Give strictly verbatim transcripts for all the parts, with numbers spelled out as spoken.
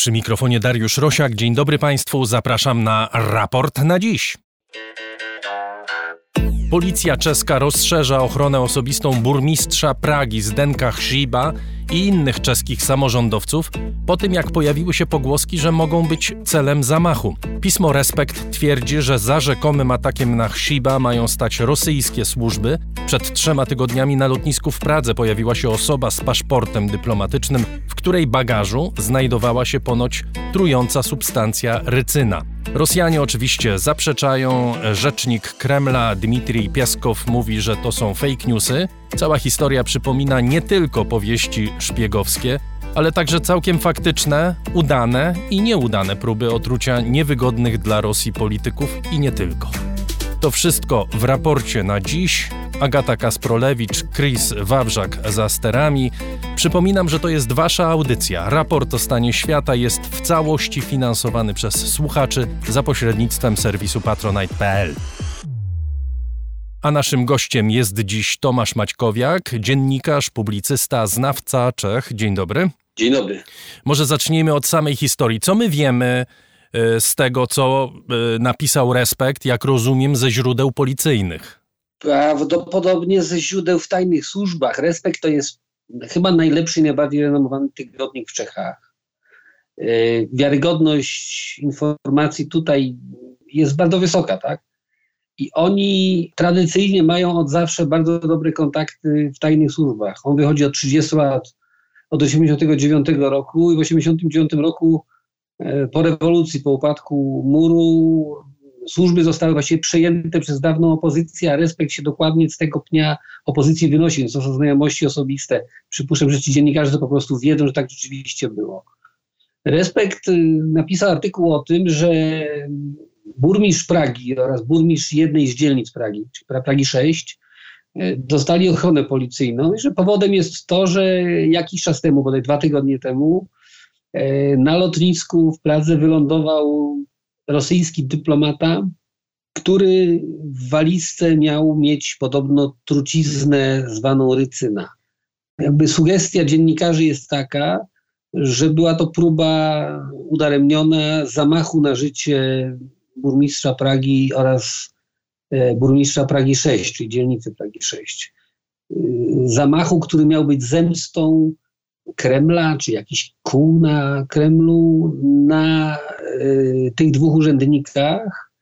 Przy mikrofonie Dariusz Rosiak. Dzień dobry Państwu, zapraszam na raport na dziś. Policja czeska rozszerza ochronę osobistą burmistrza Pragi Zdenka Hřiba i innych czeskich samorządowców po tym, jak pojawiły się pogłoski, że mogą być celem zamachu. Pismo Respekt twierdzi, że za rzekomym atakiem na Hřiba mają stać rosyjskie służby. Przed trzema tygodniami na lotnisku w Pradze pojawiła się osoba z paszportem dyplomatycznym, w której bagażu znajdowała się ponoć trująca substancja rycyna. Rosjanie oczywiście zaprzeczają. Rzecznik Kremla Dmitrij Pieskow mówi, że to są fake newsy. Cała historia przypomina nie tylko powieści szpiegowskie, ale także całkiem faktyczne, udane i nieudane próby otrucia niewygodnych dla Rosji polityków i nie tylko. To wszystko w raporcie na dziś. Agata Kasprolewicz, Chris Wawrzak za sterami. Przypominam, że to jest wasza audycja. Raport o stanie świata jest w całości finansowany przez słuchaczy za pośrednictwem serwisu patronite kropka p l. A naszym gościem jest dziś Tomasz Maćkowiak, dziennikarz, publicysta, znawca Czech. Dzień dobry. Dzień dobry. Może zacznijmy od samej historii. Co my wiemy z tego, co napisał Respekt, jak rozumiem, ze źródeł policyjnych? Prawdopodobnie ze źródeł w tajnych służbach. Respekt to jest chyba najlepszy i najbardziej renomowany tygodnik w Czechach. Wiarygodność informacji tutaj jest bardzo wysoka, tak? I oni tradycyjnie mają od zawsze bardzo dobre kontakty w tajnych służbach. On wychodzi od trzydziestu lat, od osiemdziesiątego dziewiątego roku i w osiemdziesiątym dziewiątym roku po rewolucji, po upadku muru, służby zostały właściwie przejęte przez dawną opozycję, a Respekt się dokładnie z tego pnia opozycji wynosi, więc to są znajomości osobiste. Przypuszczam, że ci dziennikarze to po prostu wiedzą, że tak rzeczywiście było. Respekt napisał artykuł o tym, że burmistrz Pragi oraz burmistrz jednej z dzielnic Pragi, czyli Pragi sześć, dostali ochronę policyjną i że powodem jest to, że jakiś czas temu, bodaj dwa tygodnie temu, na lotnisku w Pradze wylądował rosyjski dyplomata, który w walizce miał mieć podobno truciznę zwaną rycyna. Jakby sugestia dziennikarzy jest taka, że była to próba udaremniona zamachu na życie burmistrza Pragi oraz burmistrza Pragi sześć, czyli dzielnicy Pragi sześć. Zamachu, który miał być zemstą Kremla, czy jakiś kół na Kremlu, na y, tych dwóch urzędnikach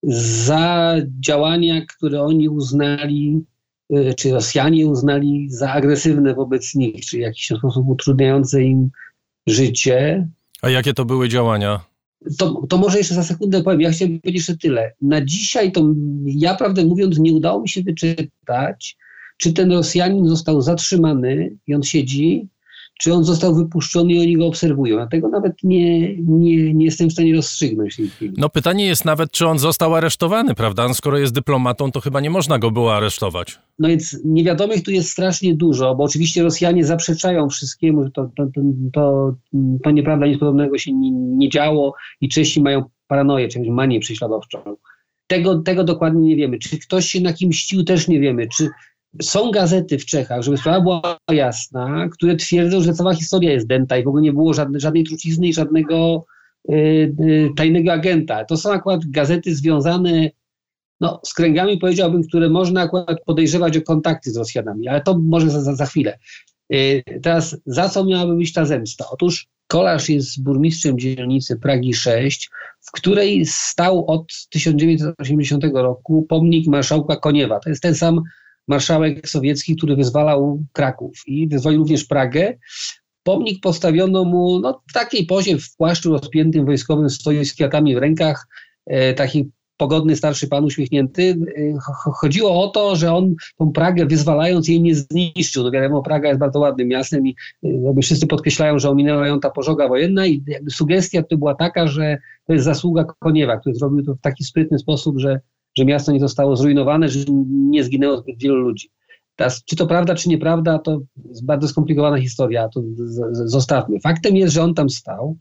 za działania, które oni uznali, y, czy Rosjanie uznali za agresywne wobec nich, czy w jakiś sposób utrudniające im życie. A jakie to były działania? To, to może jeszcze za sekundę powiem. Ja chciałem powiedzieć jeszcze tyle. Na dzisiaj to ja, prawdę mówiąc, nie udało mi się wyczytać, czy ten Rosjanin został zatrzymany i on siedzi, czy on został wypuszczony i oni go obserwują. Ja tego nawet nie, nie, nie jestem w stanie rozstrzygnąć. No pytanie jest nawet, czy on został aresztowany, prawda? No, skoro jest dyplomatą, to chyba nie można go było aresztować. No więc niewiadomych tu jest strasznie dużo, bo oczywiście Rosjanie zaprzeczają wszystkiemu, że to, to, to, to, to nieprawda, nic podobnego się nie, nie działo i Czesi mają paranoję, czy manię prześladowczą. Tego, tego dokładnie nie wiemy. Czy ktoś się na kimś mścił, też nie wiemy. Czy są gazety w Czechach, żeby sprawa była jasna, które twierdzą, że cała historia jest dęta i w ogóle nie było żadnej, żadnej trucizny i żadnego y, y, tajnego agenta. To są akurat gazety związane no, z kręgami, powiedziałbym, które można akurat podejrzewać o kontakty z Rosjanami, ale to może za, za, za chwilę. Y, teraz za co miałaby być ta zemsta? Otóż Kolarz jest burmistrzem dzielnicy Pragi sześć, w której stał od tysiąc dziewięćset osiemdziesiątego roku pomnik marszałka Koniewa. To jest ten sam marszałek sowiecki, który wyzwalał Kraków i wyzwolił również Pragę. Pomnik postawiono mu no, w takiej pozie, w płaszczu rozpiętym wojskowym, stoi z kwiatami w rękach, e, taki pogodny starszy pan uśmiechnięty. E, chodziło o to, że on tą Pragę wyzwalając jej nie zniszczył. No wiadomo, Praga jest bardzo ładnym miastem i e, jakby wszyscy podkreślają, że ominęła ją ta pożoga wojenna i jakby sugestia to była taka, że to jest zasługa Koniewa, który zrobił to w taki sprytny sposób, że że miasto nie zostało zrujnowane, że nie zginęło zbyt wielu ludzi. Teraz, czy to prawda, czy nieprawda, to jest bardzo skomplikowana historia, to z- z- zostawmy. Faktem jest, że on tam stał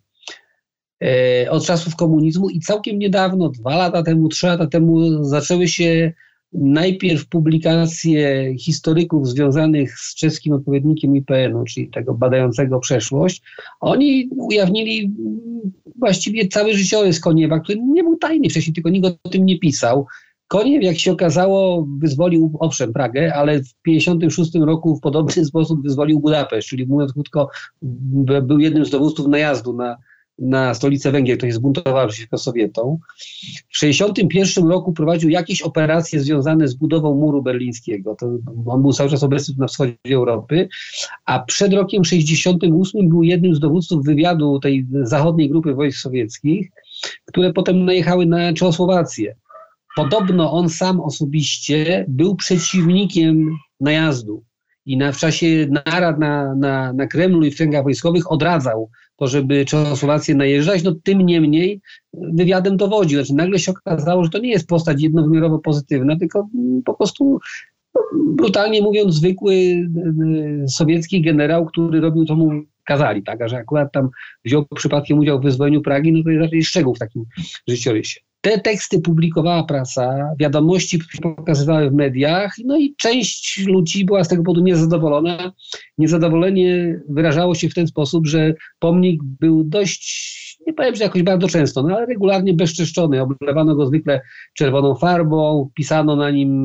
e, od czasów komunizmu i całkiem niedawno, dwa lata temu, trzy lata temu zaczęły się najpierw publikacje historyków związanych z czeskim odpowiednikiem I P N u, czyli tego badającego przeszłość. Oni ujawnili właściwie cały życiorys Koniewa, który nie był tajny wcześniej, tylko nikt o tym nie pisał. Koniew, jak się okazało, wyzwolił owszem Pragę, ale w tysiąc dziewięćset pięćdziesiątym szóstym roku w podobny sposób wyzwolił Budapeszt, czyli mówiąc krótko, był jednym z dowódców najazdu na, na stolicę Węgier, który zbuntował przeciwko Sowietom. W tysiąc dziewięćset sześćdziesiątym pierwszym roku prowadził jakieś operacje związane z budową muru berlińskiego. To on był cały czas obecny na wschodzie Europy, a przed rokiem tysiąc dziewięćset sześćdziesiątym ósmym był jednym z dowódców wywiadu tej zachodniej grupy wojsk sowieckich, które potem najechały na Czechosłowację. Podobno on sam osobiście był przeciwnikiem najazdu i na, w czasie narad na, na, na Kremlu i w kręgach wojskowych odradzał to, żeby Czechosłowację najeżdżać. No tym niemniej wywiadem dowodził. Znaczy, nagle się okazało, że to nie jest postać jednowymiarowo pozytywna, tylko po prostu, no, brutalnie mówiąc, zwykły y, sowiecki generał, który robił, co mu kazali. Tak? A że akurat tam wziął przypadkiem udział w wyzwoleniu Pragi, no to jest raczej szczegół w takim życiorysie. Te teksty publikowała prasa, wiadomości pokazywały w mediach, no i część ludzi była z tego powodu niezadowolona. Niezadowolenie wyrażało się w ten sposób, że pomnik był dość, nie powiem, że jakoś bardzo często, no ale regularnie bezczeszczony. Oblewano go zwykle czerwoną farbą, pisano na nim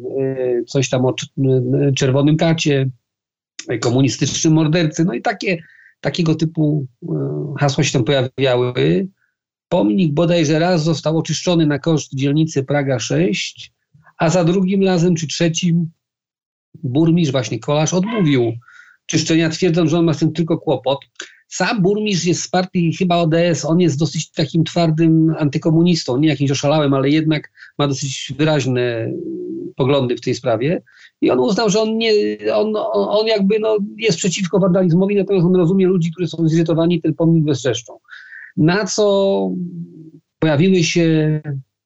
coś tam o czerwonym kacie, komunistycznym mordercy, no i takie, takiego typu hasła się tam pojawiały. Pomnik bodajże raz został oczyszczony na koszt dzielnicy Praga sześć, a za drugim razem czy trzecim burmistrz, właśnie Kolarz, odmówił czyszczenia, twierdząc, że on ma z tym tylko kłopot. Sam burmistrz jest z partii chyba O D S, on jest dosyć takim twardym antykomunistą, nie jakimś oszalałym, ale jednak ma dosyć wyraźne poglądy w tej sprawie. I on uznał, że on, nie, on, on jakby no jest przeciwko wandalizmowi, natomiast on rozumie ludzi, którzy są zirytowani, ten pomnik bezczeszczą. Na co pojawiły się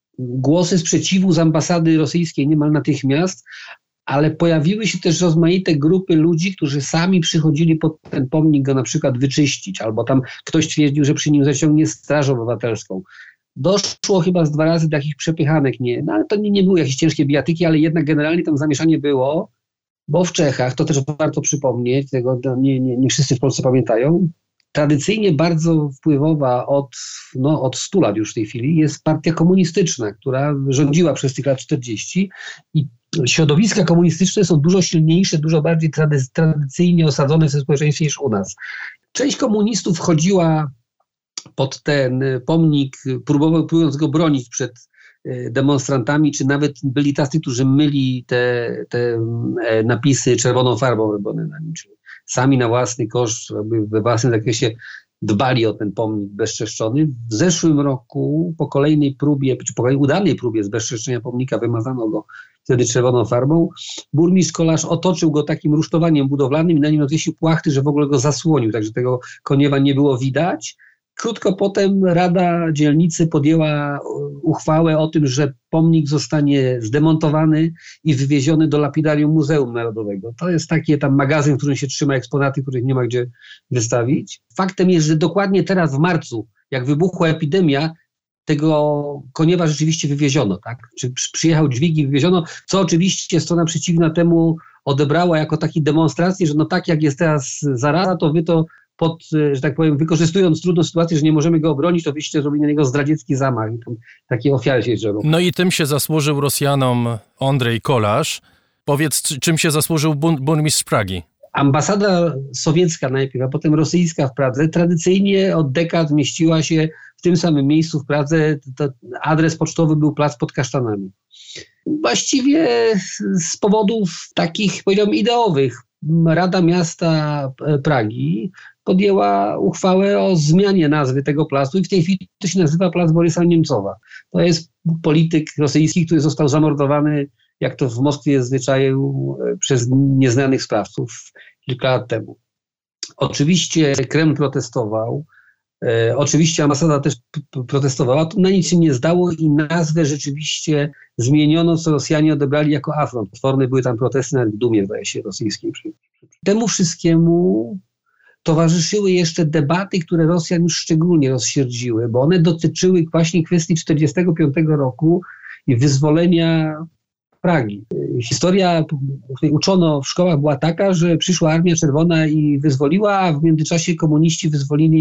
głosy sprzeciwu z ambasady rosyjskiej niemal natychmiast, ale pojawiły się też rozmaite grupy ludzi, którzy sami przychodzili pod ten pomnik go na przykład wyczyścić, albo tam ktoś twierdził, że przy nim zaciągnie straż obywatelską. Doszło chyba z dwa razy do takich przepychanek, nie, no ale to nie, nie były jakieś ciężkie bijatyki, ale jednak generalnie tam zamieszanie było, bo w Czechach, to też warto przypomnieć, tego nie, nie, nie wszyscy w Polsce pamiętają, tradycyjnie bardzo wpływowa od, no, od stu lat już w tej chwili jest partia komunistyczna, która rządziła przez tych lat czterdzieści i środowiska komunistyczne są dużo silniejsze, dużo bardziej trady, tradycyjnie osadzone w tym społeczeństwie niż u nas. Część komunistów chodziła pod ten pomnik, próbując go bronić przed demonstrantami, czy nawet byli tacy, którzy myli te, te napisy czerwoną farbą robione na nim. Sami na własny koszt, we własnym zakresie dbali o ten pomnik bezczeszczony. W zeszłym roku po kolejnej próbie, czy po kolejnej udanej próbie zbezczeszczenia pomnika, wymazano go wtedy czerwoną farbą. Burmistrz Kolarz otoczył go takim rusztowaniem budowlanym i na nim odwiesił płachty, że w ogóle go zasłonił, także tego Koniewa nie było widać. Krótko potem Rada Dzielnicy podjęła uchwałę o tym, że pomnik zostanie zdemontowany i wywieziony do lapidarium Muzeum Narodowego. To jest taki tam magazyn, w którym się trzyma eksponaty, których nie ma gdzie wystawić. Faktem jest, że dokładnie teraz w marcu, jak wybuchła epidemia, tego Koniewa rzeczywiście wywieziono, tak? Czy przyjechał dźwig i wywieziono, co oczywiście strona przeciwna temu odebrała jako taki demonstrację, że no tak jak jest teraz zaraza, to wy to pod, że tak powiem, wykorzystując trudną sytuację, że nie możemy go obronić, to wyście zrobili na niego zdradziecki zamach. I tam takie ofiary się dzieją. No i tym się zasłużył Rosjanom Andrzej Kolarz. Powiedz, czym się zasłużył bun- burmistrz Pragi? Ambasada sowiecka najpierw, a potem rosyjska w Pradze tradycyjnie od dekad mieściła się w tym samym miejscu w Pradze. To adres pocztowy był Plac pod Kasztanami. Właściwie z powodów takich, powiedziałbym, ideowych. Rada Miasta Pragi podjęła uchwałę o zmianie nazwy tego placu i w tej chwili to się nazywa Plac Borysa Niemcowa. To jest polityk rosyjski, który został zamordowany, jak to w Moskwie jest zwyczajem, przez nieznanych sprawców kilka lat temu. Oczywiście Kreml protestował, e, oczywiście ambasada też p- protestowała, to na nic się nie zdało i nazwę rzeczywiście zmieniono, co Rosjanie odebrali jako afront. Potworne były tam protesty nawet w Dumie, zdaje się, rosyjskiej. Temu wszystkiemu towarzyszyły jeszcze debaty, które Rosjan już szczególnie rozsierdziły, bo one dotyczyły właśnie kwestii czterdziestego piątego roku i wyzwolenia Pragi. Historia, której uczono w szkołach, była taka, że przyszła Armia Czerwona i wyzwoliła, a w międzyczasie komuniści wyzwolili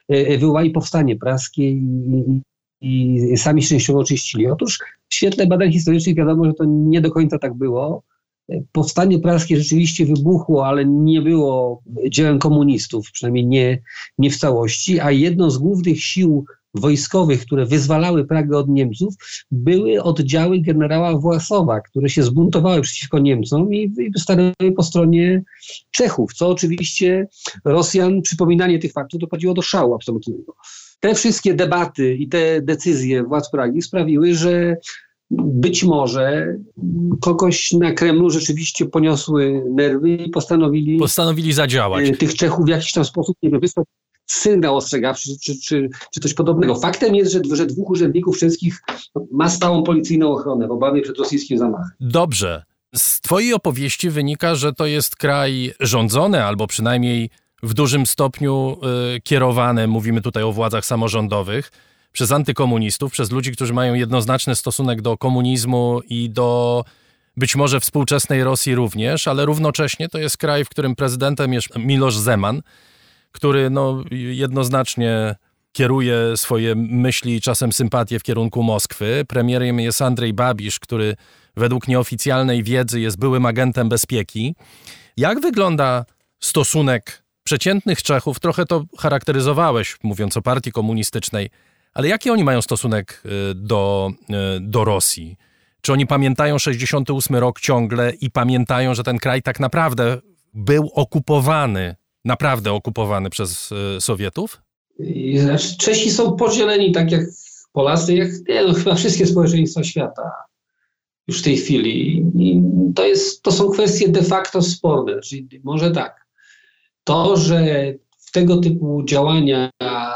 wywołali powstanie praskie i, i, i sami się częściowo oczyścili. Otóż w świetle badań historycznych wiadomo, że to nie do końca tak było. Powstanie praskie rzeczywiście wybuchło, ale nie było dziełem komunistów, przynajmniej nie, nie w całości, a jedną z głównych sił wojskowych, które wyzwalały Pragę od Niemców, były oddziały generała Własowa, które się zbuntowały przeciwko Niemcom i, i stanęły po stronie Czechów, co oczywiście Rosjan, przypominanie tych faktów doprowadziło do szału absolutnego. Te wszystkie debaty i te decyzje władz Pragi sprawiły, że być może kogoś na Kremlu rzeczywiście poniosły nerwy i postanowili, postanowili zadziałać. Tych Czechów w jakiś tam sposób, nie wiem, wysłać sygnał ostrzegawczy czy, czy, czy coś podobnego. Faktem jest, że, że dwóch urzędników czeskich ma stałą policyjną ochronę w obawie przed rosyjskim zamachem. Dobrze. Z twojej opowieści wynika, że to jest kraj rządzony albo przynajmniej w dużym stopniu y, kierowany, mówimy tutaj o władzach samorządowych, przez antykomunistów, przez ludzi, którzy mają jednoznaczny stosunek do komunizmu i do być może współczesnej Rosji również, ale równocześnie to jest kraj, w którym prezydentem jest Miloš Zeman, który no, jednoznacznie kieruje swoje myśli i czasem sympatie w kierunku Moskwy. Premierem jest Andrej Babiš, który według nieoficjalnej wiedzy jest byłym agentem bezpieki. Jak wygląda stosunek przeciętnych Czechów? Trochę to charakteryzowałeś, mówiąc o partii komunistycznej, ale jaki oni mają stosunek do, do Rosji? Czy oni pamiętają sześćdziesiąty ósmy rok ciągle i pamiętają, że ten kraj tak naprawdę był okupowany, naprawdę okupowany przez Sowietów? Znaczy, Czesi są podzieleni tak jak Polacy, jak nie, no, chyba wszystkie społeczeństwa świata już w tej chwili. I to, jest, to są kwestie de facto sporne. Czyli może tak, to, że w tego typu działania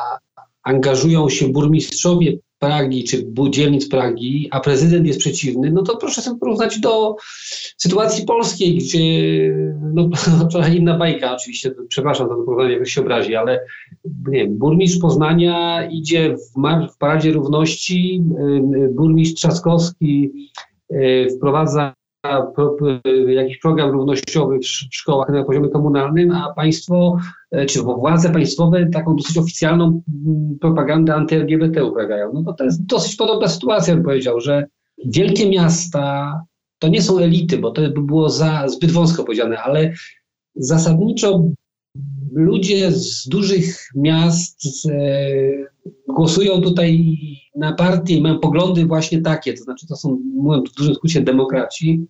angażują się burmistrzowie Pragi czy dzielnic Pragi, a prezydent jest przeciwny, no to proszę sobie porównać do sytuacji polskiej, gdzie no, trochę inna bajka oczywiście, przepraszam za to porównanie, jak się obrazi, ale nie wiem, burmistrz Poznania idzie w, mar- w Paradzie Równości, burmistrz Trzaskowski wprowadza pro, jakiś program równościowy w szkołach na poziomie komunalnym, a państwo, czy władze państwowe taką dosyć oficjalną propagandę anty-L G B T uprawiają. No to, to jest dosyć podobna sytuacja, bym powiedział, że wielkie miasta to nie są elity, bo to by było za, zbyt wąsko powiedziane, ale zasadniczo ludzie z dużych miast e, głosują tutaj na partie i mają poglądy właśnie takie, to znaczy to są, mówiąc w dużym skrócie, demokraci.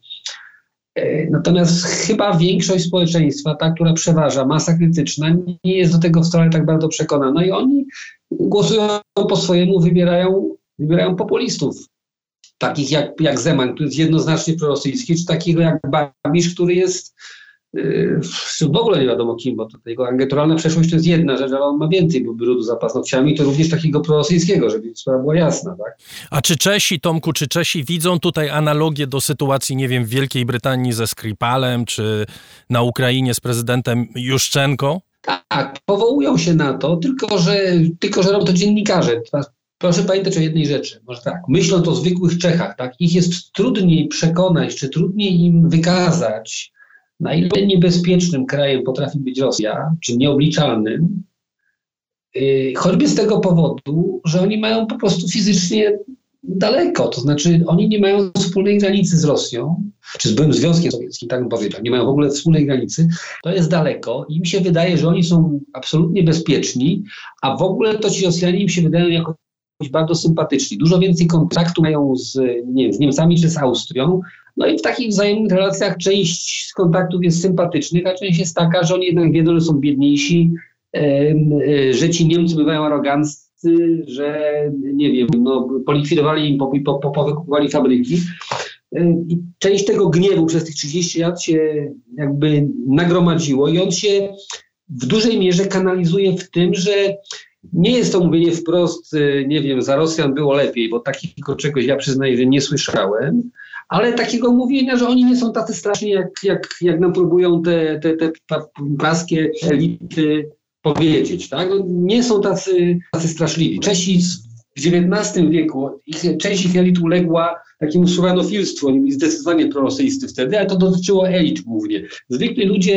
E, natomiast chyba większość społeczeństwa, ta, która przeważa, masa krytyczna, nie jest do tego wcale tak bardzo przekonana i oni głosują po swojemu, wybierają, wybierają populistów. Takich jak, jak Zeman, który jest jednoznacznie prorosyjski, czy takiego jak Babiš, który jest yy, w ogóle nie wiadomo kim, bo to jego agenturalna przeszłość to jest jedna rzecz, ale on ma więcej brudu za paznokciami, to również takiego prorosyjskiego, żeby sprawa była jasna, tak? A czy Czesi, Tomku, czy Czesi widzą tutaj analogię do sytuacji, nie wiem, w Wielkiej Brytanii ze Skripalem, czy na Ukrainie z prezydentem Juszczenko? Tak, powołują się na to, tylko że, tylko, że robią to dziennikarze. Proszę pamiętać o jednej rzeczy, może tak, myśląc o zwykłych Czechach, tak, ich jest trudniej przekonać, czy trudniej im wykazać, na ile niebezpiecznym krajem potrafi być Rosja, czy nieobliczalnym, yy, choćby z tego powodu, że oni mają po prostu fizycznie daleko, to znaczy oni nie mają wspólnej granicy z Rosją, czy z byłym Związkiem Sowieckim, tak bym powiedział, nie mają w ogóle wspólnej granicy, to jest daleko i im się wydaje, że oni są absolutnie bezpieczni, a w ogóle to ci Rosjanie im się wydają jako bardzo sympatyczni. Dużo więcej kontaktu mają z, nie wiem, z Niemcami czy z Austrią. No i w takich wzajemnych relacjach część z kontaktów jest sympatycznych, a część jest taka, że oni jednak wiedzą, że są biedniejsi, e, e, że ci Niemcy bywają aroganccy, że nie wiem, no, polikwidowali im, po, po, po, powykupowali fabryki. E, I część tego gniewu przez tych trzydzieści lat się jakby nagromadziło i on się w dużej mierze kanalizuje w tym, że nie jest to mówienie wprost, nie wiem, za Rosjan było lepiej, bo takiego czegoś ja przyznaję, że nie słyszałem, ale takiego mówienia, że oni nie są tacy straszni, jak, jak, jak nam próbują te, te, te praskie elity powiedzieć. Tak? No, nie są tacy, tacy straszliwi. Czesi w dziewiętnastym wieku, ich, część ich elit uległa takiemu słowianofilstwu, oni byli zdecydowanie prorosyjscy wtedy, ale to dotyczyło elit głównie. Zwykli ludzie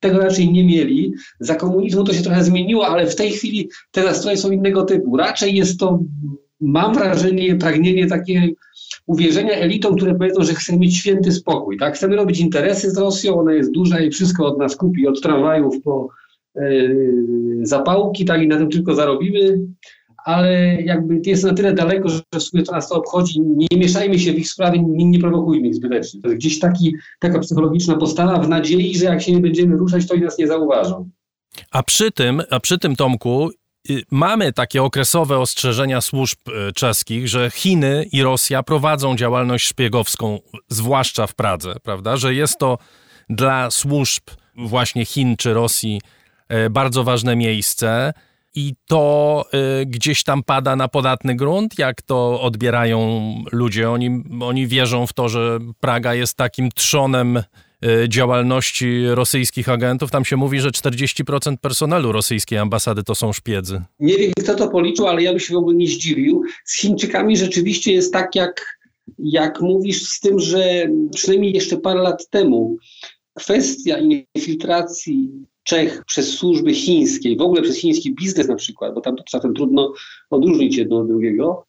tego raczej nie mieli. Za komunizmu to się trochę zmieniło, ale w tej chwili te nastroje są innego typu. Raczej jest to, mam wrażenie, pragnienie takie uwierzenia elitom, które powiedzą, że chcemy mieć święty spokój. Tak? Chcemy robić interesy z Rosją, ona jest duża i wszystko od nas kupi, od tramwajów po yy, zapałki, tak, i na tym tylko zarobimy. Ale jakby jest na tyle daleko, że w sumie to nas to obchodzi. Nie mieszajmy się w ich sprawy, nie, nie prowokujmy ich zbytecznie. To jest gdzieś taki, taka psychologiczna postawa w nadziei, że jak się nie będziemy ruszać, to i nas nie zauważą. A przy tym, a przy tym Tomku, y, mamy takie okresowe ostrzeżenia służb y, czeskich, że Chiny i Rosja prowadzą działalność szpiegowską, zwłaszcza w Pradze, prawda? Że jest to dla służb właśnie Chin czy Rosji y, bardzo ważne miejsce. I to y, gdzieś tam pada na podatny grunt? Jak to odbierają ludzie? Oni, oni wierzą w to, że Praga jest takim trzonem y, działalności rosyjskich agentów. Tam się mówi, że czterdzieści procent personelu rosyjskiej ambasady to są szpiedzy. Nie wiem, kto to policzył, ale ja bym się w ogóle nie zdziwił. Z Chińczykami rzeczywiście jest tak, jak, jak mówisz, z tym, że przynajmniej jeszcze parę lat temu kwestia infiltracji Czech przez służby chińskie, w ogóle przez chiński biznes na przykład, bo tam to czasem trudno odróżnić jedno od drugiego,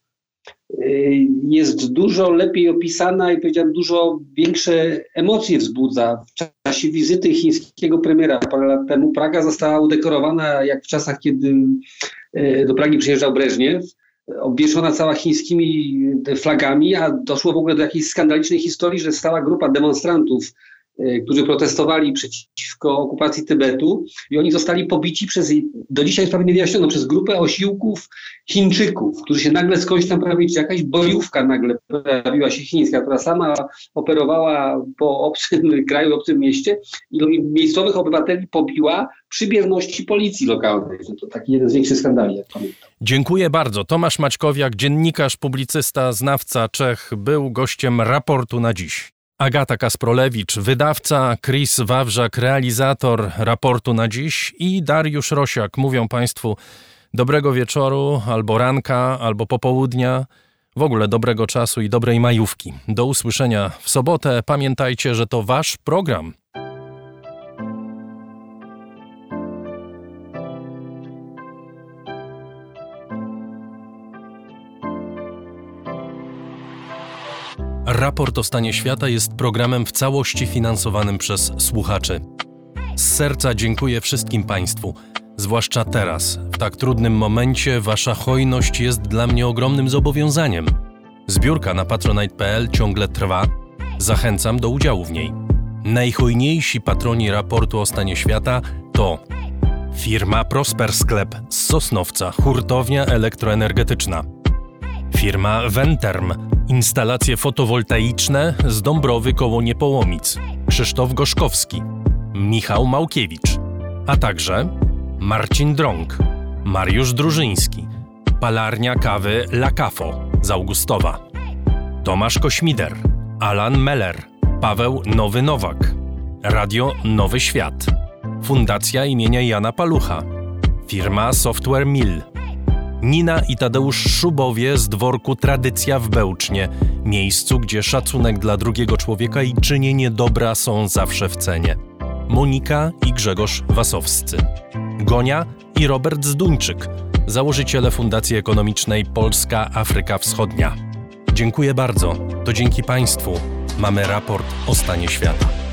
jest dużo lepiej opisana i powiedziałem, dużo większe emocje wzbudza. W czasie wizyty chińskiego premiera parę lat temu Praga została udekorowana jak w czasach, kiedy do Pragi przyjeżdżał Breżniew, obwieszona cała chińskimi flagami, a doszło w ogóle do jakiejś skandalicznej historii, że stała grupa demonstrantów, którzy protestowali przeciwko okupacji Tybetu i oni zostali pobici przez, do dzisiaj sprawy nie wyjaśniono, przez grupę osiłków Chińczyków, którzy się nagle skądś tam pojawili, czy jakaś bojówka nagle pojawiła się chińska, która sama operowała po obcym kraju, obcym mieście i miejscowych obywateli pobiła przy bierności policji lokalnej. To taki jeden z większych skandali, jak pamiętam. Dziękuję bardzo. Tomasz Maćkowiak, dziennikarz, publicysta, znawca Czech, był gościem Raportu na dziś. Agata Kasprolewicz, wydawca, Chris Wawrzak, realizator Raportu na dziś i Dariusz Rosiak mówią Państwu dobrego wieczoru, albo ranka, albo popołudnia, w ogóle dobrego czasu i dobrej majówki. Do usłyszenia w sobotę. Pamiętajcie, że to Wasz program. Raport o stanie świata jest programem w całości finansowanym przez słuchaczy. Z serca dziękuję wszystkim Państwu, zwłaszcza teraz, w tak trudnym momencie. Wasza hojność jest dla mnie ogromnym zobowiązaniem. Zbiórka na patronite kropka p l ciągle trwa. Zachęcam do udziału w niej. Najhojniejsi patroni raportu o stanie świata to firma Prosper Sklep z Sosnowca, hurtownia elektroenergetyczna. Firma Venterm, instalacje fotowoltaiczne z Dąbrowy koło Niepołomic, Krzysztof Gorzkowski, Michał Małkiewicz, a także Marcin Drąg, Mariusz Drużyński, palarnia kawy La Cafo z Augustowa, Tomasz Kośmider, Alan Meller, Paweł Nowy Nowak, Radio Nowy Świat, Fundacja imienia Jana Palucha, firma Software Mill, Nina i Tadeusz Szubowie z dworku Tradycja w Bełcznie, miejscu, gdzie szacunek dla drugiego człowieka i czynienie dobra są zawsze w cenie. Monika i Grzegorz Wasowscy. Gonia i Robert Zduńczyk, założyciele Fundacji Ekonomicznej Polska Afryka Wschodnia. Dziękuję bardzo. To dzięki Państwu mamy raport o stanie świata.